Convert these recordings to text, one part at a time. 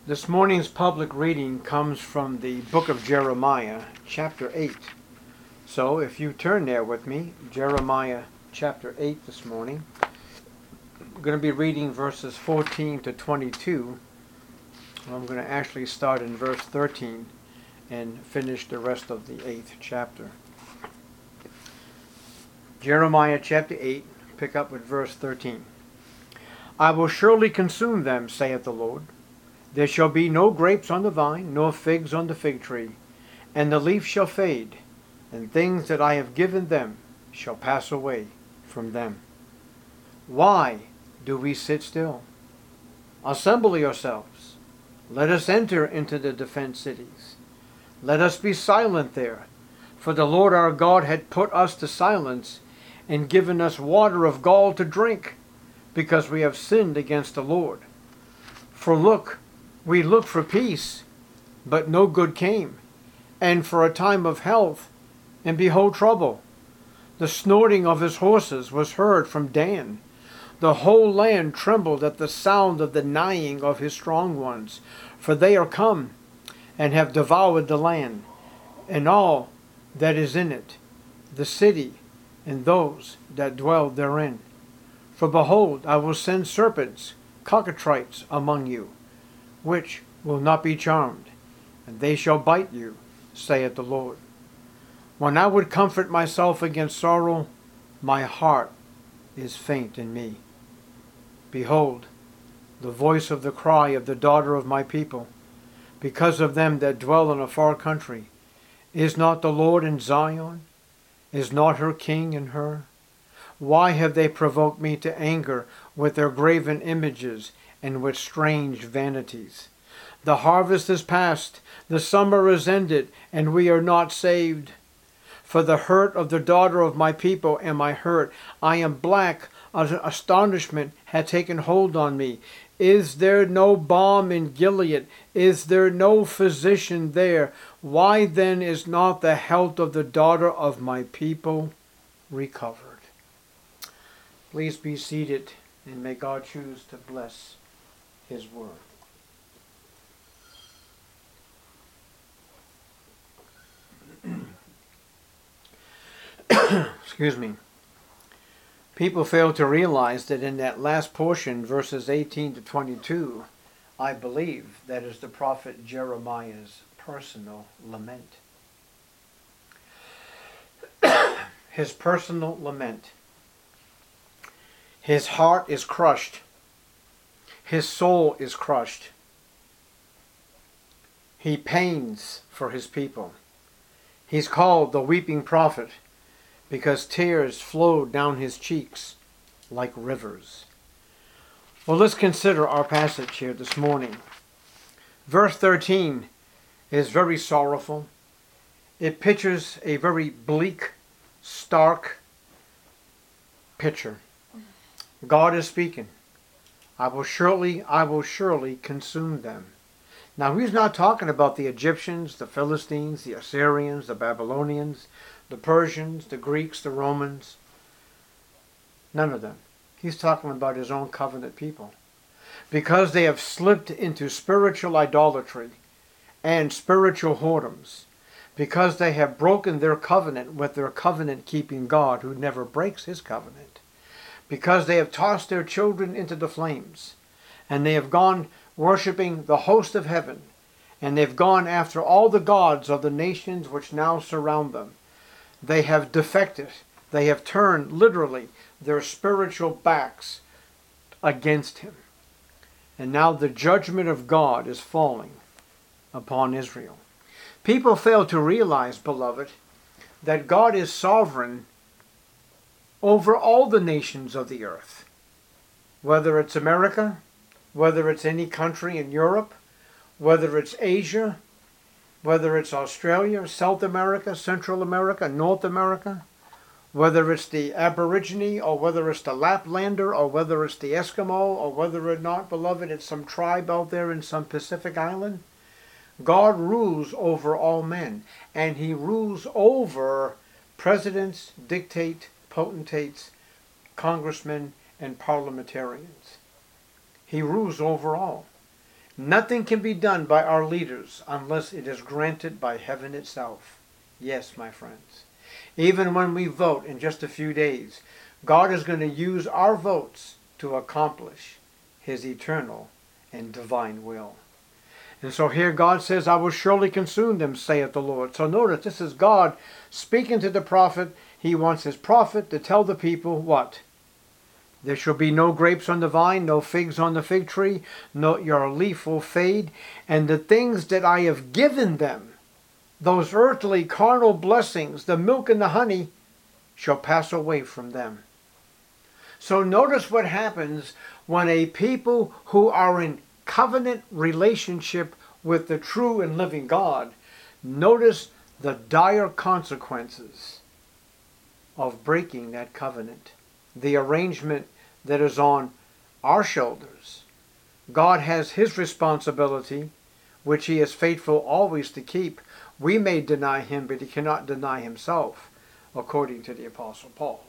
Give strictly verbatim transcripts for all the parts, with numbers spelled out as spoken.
This morning's public reading comes from the book of Jeremiah, chapter eight. So if you turn there with me, Jeremiah chapter eight this morning. I'm going to be reading verses fourteen to twenty-two. I'm going to actually start in verse thirteen and finish the rest of the eighth chapter. Jeremiah chapter eight, pick up with verse thirteen. I will surely consume them, saith the Lord. There shall be no grapes on the vine, nor figs on the fig tree, and the leaf shall fade, and things that I have given them shall pass away from them. Why do we sit still? Assemble yourselves. Let us enter into the defenced cities. Let us be silent there, for the Lord our God had put us to silence, and given us water of gall to drink, because we have sinned against the Lord. For look, we looked for peace, but no good came, and for a time of health, and behold trouble. The snorting of his horses was heard from Dan. The whole land trembled at the sound of the neighing of his strong ones, for they are come, and have devoured the land, and all that is in it, the city, and those that dwell therein. For behold, I will send serpents, cockatrices among you, which will not be charmed, and they shall bite you, saith the Lord. When I would comfort myself against sorrow, my heart is faint in me. Behold, the voice of the cry of the daughter of my people, because of them that dwell in a far country. Is not the Lord in Zion? Is not her king in her? Why have they provoked me to anger with their graven images and with strange vanities? The harvest is past, the summer is ended, and we are not saved. For the hurt of the daughter of my people am I hurt. I am black, astonishment hath taken hold on me. Is there no balm in Gilead? Is there no physician there? Why then is not the health of the daughter of my people recovered? Please be seated, and may God choose to bless his word. Excuse me. People fail to realize that in that last portion, verses eighteen to twenty-two, I believe that is the prophet Jeremiah's personal lament. His personal lament. His heart is crushed. His soul is crushed. He pains for his people. He's called the weeping prophet because tears flow down his cheeks like rivers. Well, let's consider our passage here this morning. Verse thirteen is very sorrowful. It pictures a very bleak, stark picture. God is speaking. I will surely, I will surely consume them. Now, he's not talking about the Egyptians, the Philistines, the Assyrians, the Babylonians, the Persians, the Greeks, the Romans. None of them. He's talking about his own covenant people. Because they have slipped into spiritual idolatry and spiritual whoredoms. Because they have broken their covenant with their covenant-keeping God who never breaks his covenant. Because they have tossed their children into the flames, and they have gone worshiping the host of heaven, and they've gone after all the gods of the nations which now surround them. They have defected. They have turned, literally, their spiritual backs against him. And now the judgment of God is falling upon Israel. People fail to realize, beloved, that God is sovereign over all the nations of the earth, whether it's America, whether it's any country in Europe, whether it's Asia, whether it's Australia, South America, Central America, North America, whether it's the Aborigine, or whether it's the Laplander, or whether it's the Eskimo, or whether or not, beloved, it's some tribe out there in some Pacific island. God rules over all men, and he rules over presidents, dictate, potentates, congressmen, and parliamentarians. He rules over all. Nothing can be done by our leaders unless it is granted by heaven itself. Yes, my friends. Even when we vote in just a few days, God is going to use our votes to accomplish his eternal and divine will. And so here God says, I will surely consume them, saith the Lord. So notice, this is God speaking to the prophet. He wants his prophet to tell the people what? There shall be no grapes on the vine, no figs on the fig tree, no, your leaf will fade, and the things that I have given them, those earthly carnal blessings, the milk and the honey, shall pass away from them. So notice what happens when a people who are in covenant relationship with the true and living God, notice the dire consequences of breaking that covenant. The arrangement that is on our shoulders. God has his responsibility, which he is faithful always to keep. We may deny him, but he cannot deny himself, according to the Apostle Paul.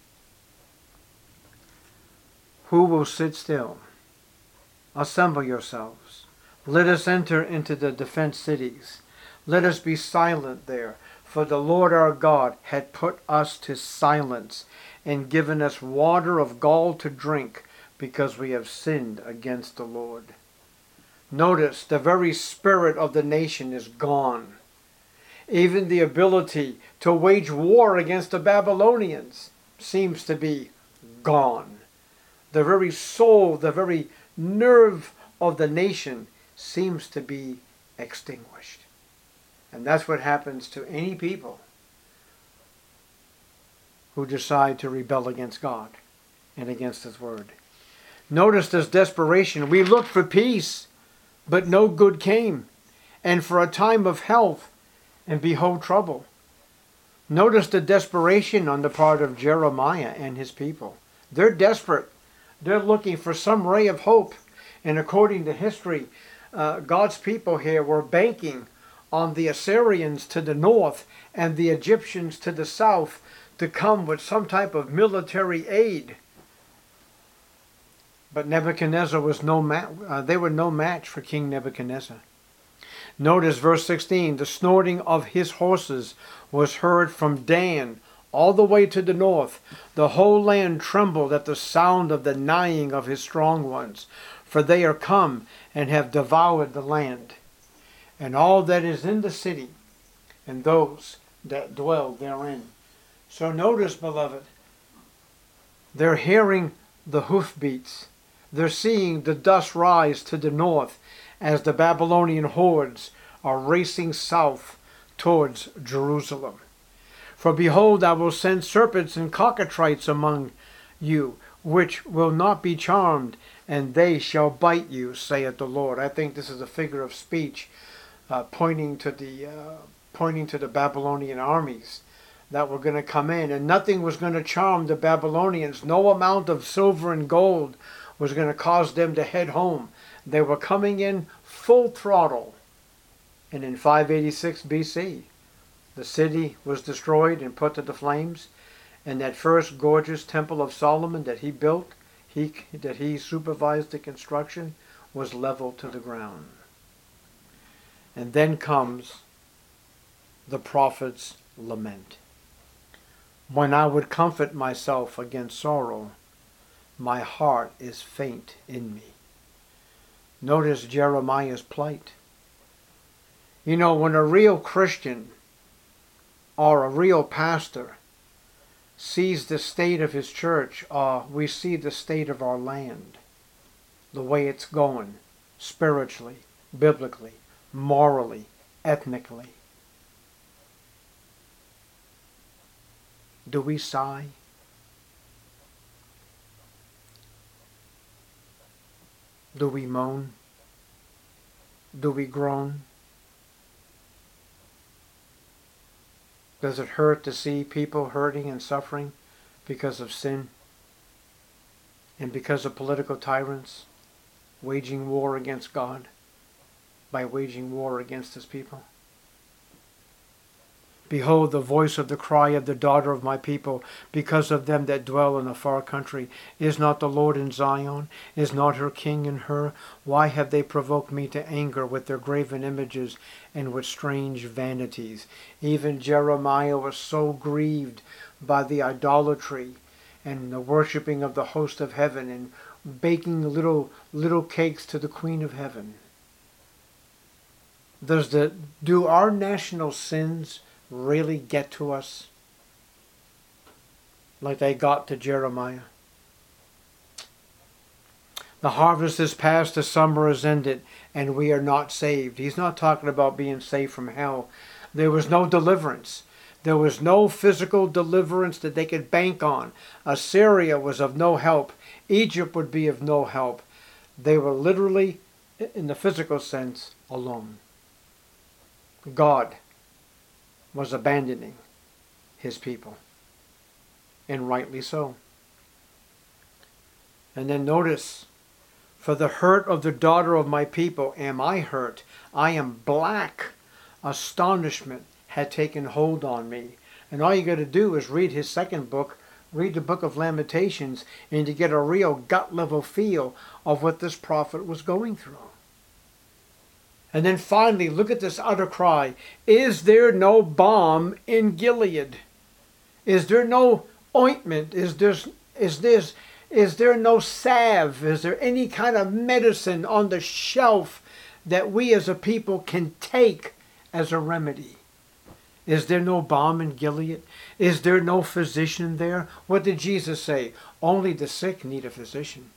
Who will sit still? Assemble yourselves. Let us enter into the defense cities. Let us be silent there, for the Lord our God had put us to silence and given us water of gall to drink, because we have sinned against the Lord. Notice, the very spirit of the nation is gone. Even the ability to wage war against the Babylonians seems to be gone. The very soul, the very nerve of the nation seems to be extinguished. And that's what happens to any people who decide to rebel against God and against his word. Notice this desperation. We looked for peace, but no good came, and for a time of health, and behold trouble. Notice the desperation on the part of Jeremiah and his people. They're desperate. They're looking for some ray of hope. And according to history, uh, God's people here were banking on the Assyrians to the north and the Egyptians to the south to come with some type of military aid. But Nebuchadnezzar was no ma- uh, they were no match for King Nebuchadnezzar. Notice verse sixteen, the snorting of his horses was heard from Dan all the way to the north. The whole land trembled at the sound of the neighing of his strong ones, for they are come and have devoured the land, and all that is in the city, and those that dwell therein. So notice, beloved, they're hearing the hoofbeats. They're seeing the dust rise to the north as the Babylonian hordes are racing south towards Jerusalem. For behold, I will send serpents and cockatrices among you, which will not be charmed, and they shall bite you, saith the Lord. I think this is a figure of speech uh, pointing to the uh, pointing to the Babylonian armies that were going to come in, and nothing was going to charm the Babylonians. No amount of silver and gold was going to cause them to head home. They were coming in full throttle. And in five eighty-six B C, the city was destroyed and put to the flames, and that first gorgeous temple of Solomon that he built, he that he supervised the construction, was leveled to the ground. And then comes the prophet's lament. When I would comfort myself against sorrow, my heart is faint in me. Notice Jeremiah's plight. You know, when a real Christian or a real pastor sees the state of his church, uh, we see the state of our land, the way it's going, spiritually, biblically, morally, ethnically. Do we sigh? Do we moan? Do we groan? Does it hurt to see people hurting and suffering because of sin and because of political tyrants waging war against God by waging war against his people? Behold the voice of the cry of the daughter of my people, because of them that dwell in a far country. Is not the Lord in Zion? Is not her king in her? Why have they provoked me to anger with their graven images and with strange vanities? Even Jeremiah was so grieved by the idolatry and the worshiping of the host of heaven and baking little little cakes to the Queen of Heaven. Does the do our national sins really get to us like they got to Jeremiah? The harvest is past, the summer is ended, and we are not saved. He's not talking about being saved from hell. There was no deliverance. There was no physical deliverance that they could bank on. Assyria was of no help. Egypt would be of no help. They were literally, in the physical sense, alone. God was abandoning his people, and rightly so. And then notice, for the hurt of the daughter of my people am I hurt. I am black. Astonishment had taken hold on me. And all you got to do is read his second book, read the book of Lamentations, and to get a real gut level feel of what this prophet was going through. And then finally, look at this utter cry. Is there no balm in Gilead? Is there no ointment? Is there, is this, is there no salve? Is there any kind of medicine on the shelf that we as a people can take as a remedy? Is there no balm in Gilead? Is there no physician there? What did Jesus say? Only the sick need a physician.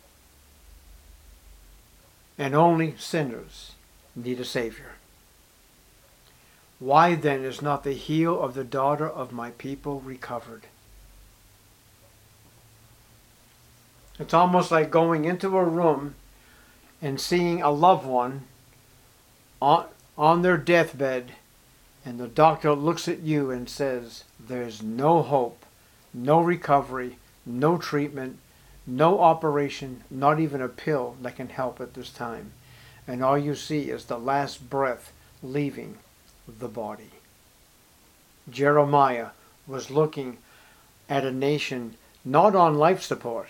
And only sinners need a Savior. Why then is not the heel of the daughter of my people recovered? It's almost like going into a room and seeing a loved one on, on their deathbed, and the doctor looks at you and says, there's no hope, no recovery, no treatment, no operation, not even a pill that can help at this time. And all you see is the last breath leaving the body. Jeremiah was looking at a nation not on life support.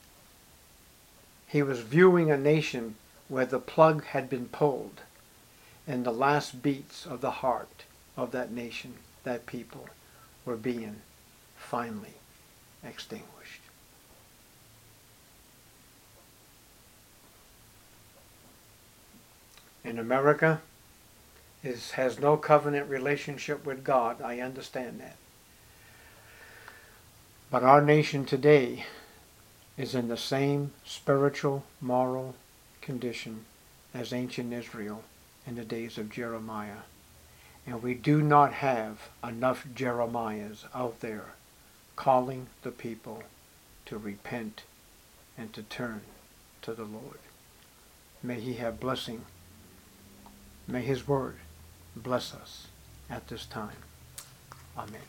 He was viewing a nation where the plug had been pulled and the last beats of the heart of that nation, that people, were being finally extinguished. In America, is has no covenant relationship with God. I understand that. But our nation today is in the same spiritual, moral condition as ancient Israel in the days of Jeremiah. And we do not have enough Jeremiahs out there calling the people to repent and to turn to the Lord. May he have blessing. May his word bless us at this time. Amen.